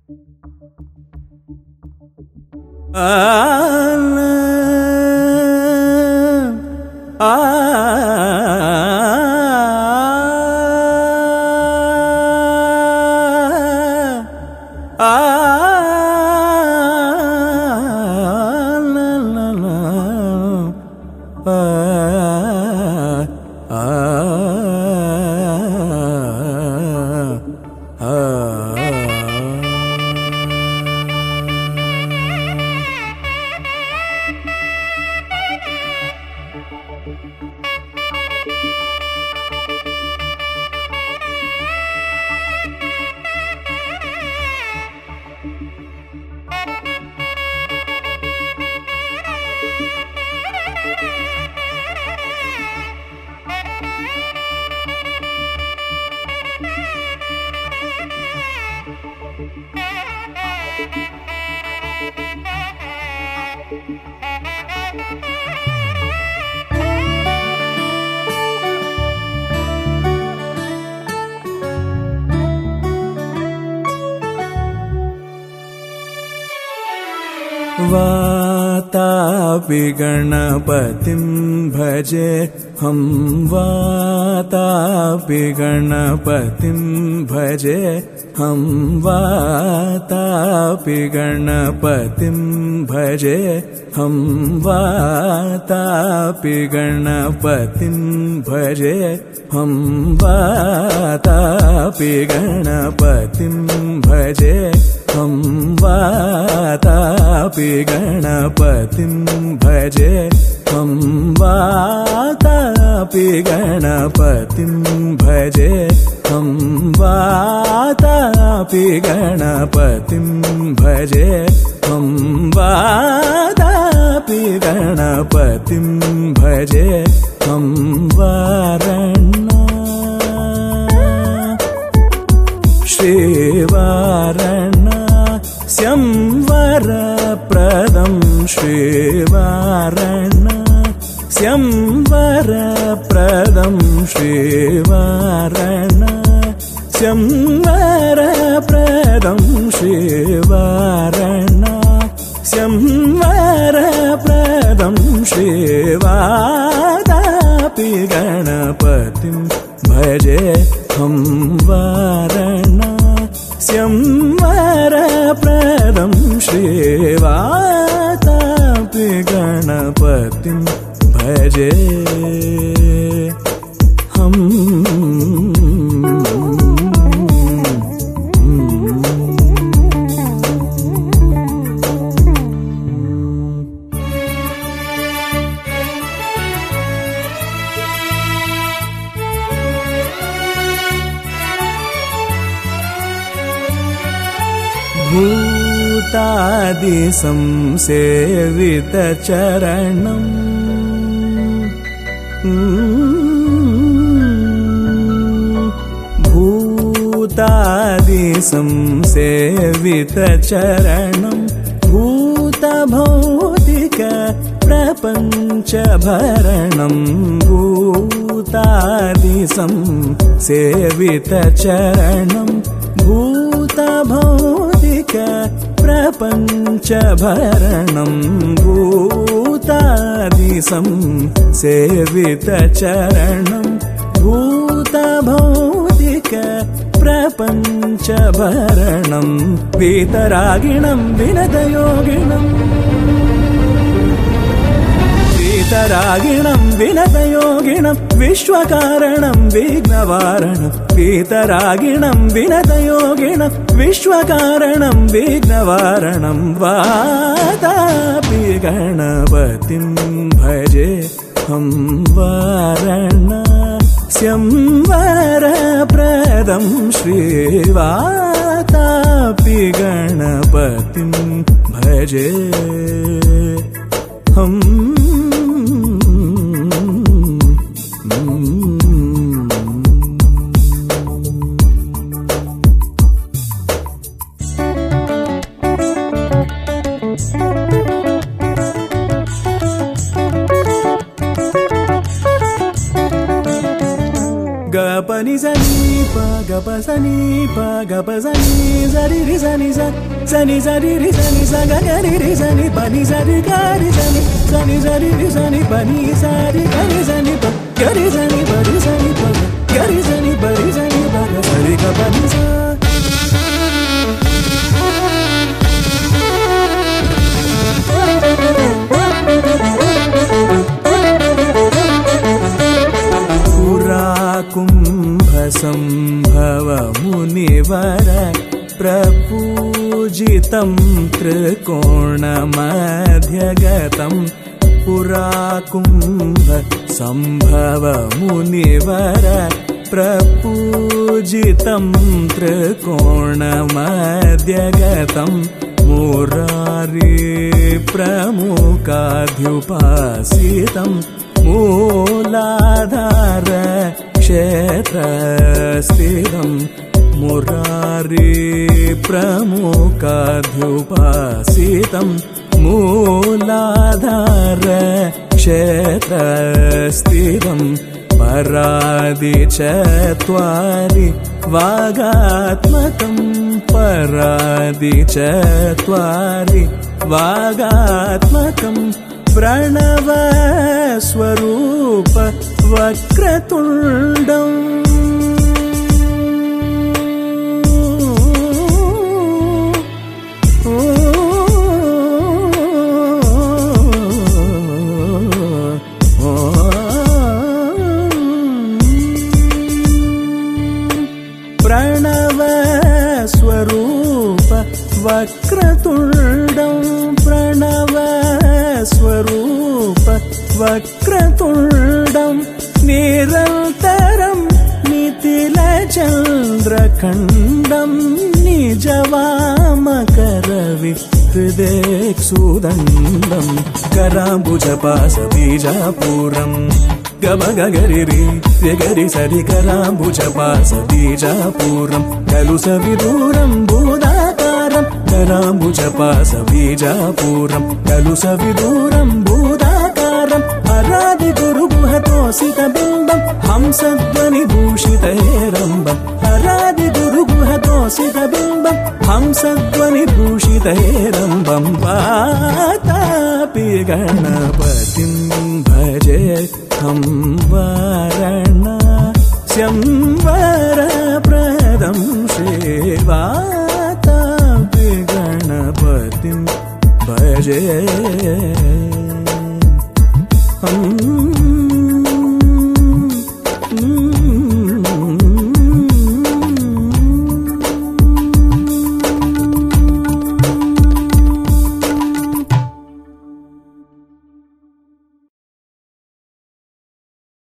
वातापि गणपतिं भजे हम वातापि गणपतिं भजे हम वातापि गणपतिं भजे हम वातापि गणपतिं भजे हम वातापि गणपतिं भजे हम वातापि गणपतिं भजे हम वातापि गणपतिं भजे हम वातापि गणपतिं भजे हम वातापि गणपतिं भजे हम वारणा श्रीवारणा स्यंवरप्रदं श्रीवारणा स्यंवरप्रदं श्रीवारणा स्यंवरप्रदं श्रीवारणा स्यंवरप्रदं श्रीवातापि गणपतिं भजे हम वारणा स्यंवरप्रदं श्रीवातापि गणपतिं भजे हम भूतादि संसेवितचरणम् भूतादि संसेवितचरणम् भूतभौतिक प्रपञ्चभरणम् भूतादि संसेवितचरणम् भूतभौतिक प्रपञ्चभरणं भूतादि संसेवितचरणं भूतभौतिक प्रपञ्चभरणं वीतरागिणं विनतयोगिनम् वीतरागिणं विनतयोगिनं विश्वकारणं विघ्नवारणं वीतरागिणं विनतयोगिनं विश्वकारणं विघ्नवारणं वातापि गणपतिं भजे हम वारणा स्यंवरप्रदं श्रीवातापि गणपतिं भजे हम गपनि सनी प गप pa sa ni pa ga pa sa ni sa ri ri sa ni sa ri ri sa ni sa ga ga ri ri sa ni pa ni sa ri ga ri sa ni ri ri sa ni pa ni sa ri ga ri sa ni pa ga ri sa ni pa ri sa ni pa ga ri sa ni pa ri sa ni pa ga sa ri ga pa ni sa. कुम्भसम्भव मुनिवर प्रपूजितं त्रिकोणमध्यगतं पुरा कुम्भसम्भव मुनिवर प्रपूजितं त्रिकोणमध्यगतं मुरारी प्रमुखाध्युपासितं मूलाधार क्षेत्रस्थितं मुरारी प्रमुखाध्युपासितं मूलाधार क्षेत्रस्थितं परादि चत्वारि वागात्मकं परादि चत्वारि वागात्मकं प्रणव स्वरूप वक्रतुण्डम् प्रणव स्वरूप वक्रतुण्डं प्रणव स्वरूप वक्रतुण्डं निरन्तरं नितिलचन्द्रखण्डं निजवामकरविहृदेक्षुदण्डं कराम्बुजपाशबीजापुरं गमगगरिरि गरि सरि कराम्बुजपाशबीजापुरं खलु सविदूरं भूदाकारं कराम्बुजपाशबीजापुरं खलु सविदूरं भूदाकारं हरादि गुरुगुहतोषितबिम्बं हंसध्वनिभूषितैरम्बं हरादि गुरुगुहतोषितबिम्बं हंसध्वनिभूषितैरम्बं वातापि गणपतिं भजे हं वाराणस्यं वरप्रदं श्रीवातापि गणपतिं भजे